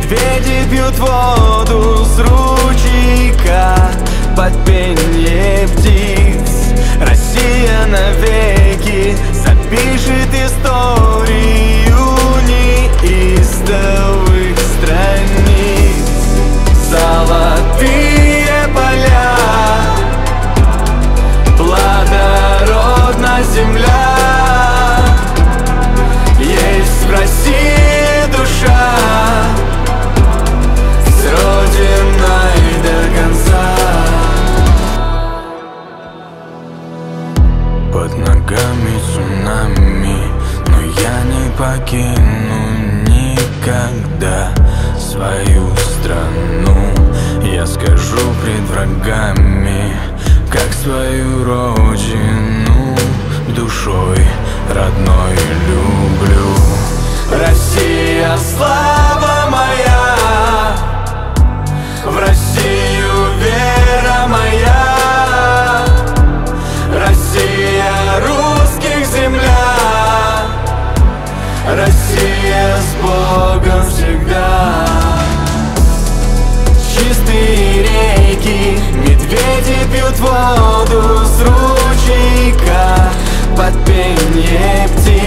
Медведи пьют воду с ручейка под пение птиц. Россия навеки запишет историю неистовых страниц. Золотые поля, плодородна земля, есть в России душа, с родиной до конца. Под ногами цунами, но я не покину никогда свою страну. Я скажу пред врагами, как свою родину душой родной люблю. Россия, слава моя, в Россию вера моя. Россия русских земля, Россия с Богом всегда. Чистые реки, медведи пьют воду с ручейка под пение птиц.